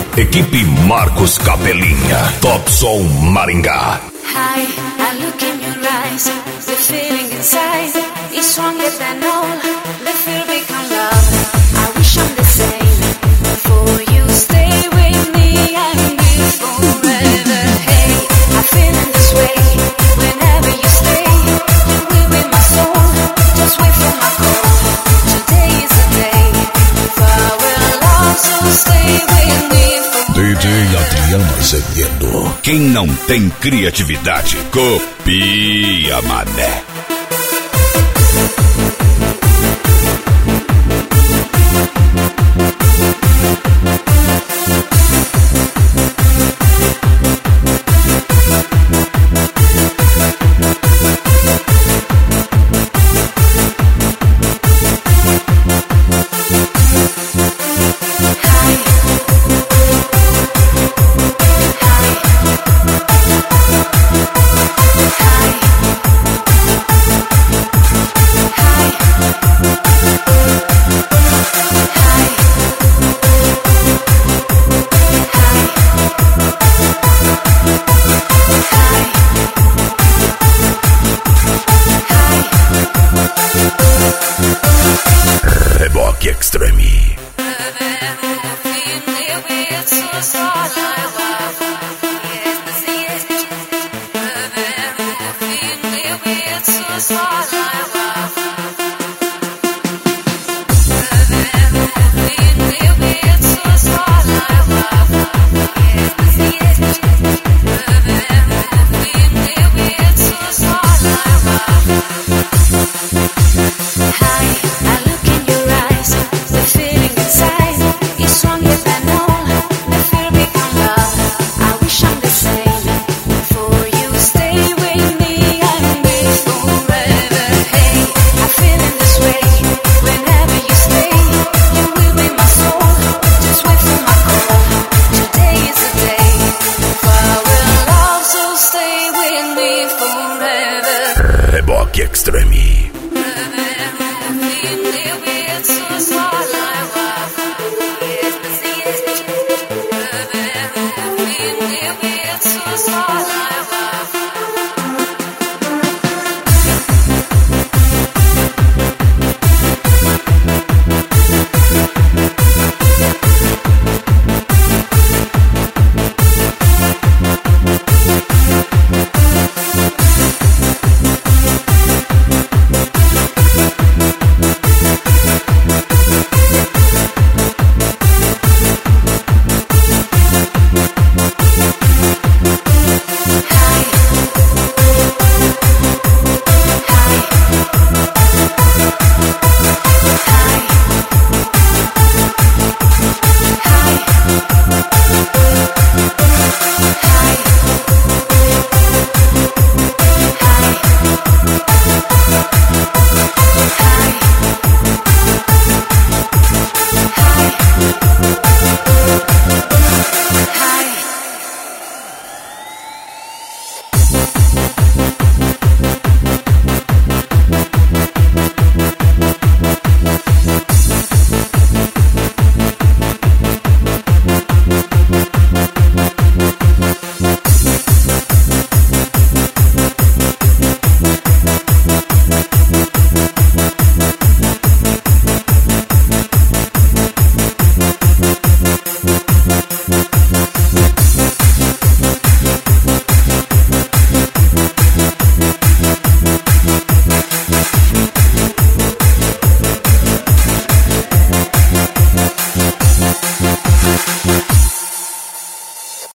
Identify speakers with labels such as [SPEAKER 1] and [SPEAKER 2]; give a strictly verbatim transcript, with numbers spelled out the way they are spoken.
[SPEAKER 1] Equipe Marcos Capelinha, Top Som Maringá.
[SPEAKER 2] Hi, I look in your eyes. The feeling inside is stronger than all. The fear become love. I wish I'm the same. For you stay with me and be forever. Hey, I feel in this way. Whenever you stay, you will be my soul. Just wait for my call. Today is the day for our love, so stay with me.
[SPEAKER 1] D J Adriano Azevedo. Quem não tem criatividade, copia, mané. Extreme. Reboque Extreme.
[SPEAKER 2] It's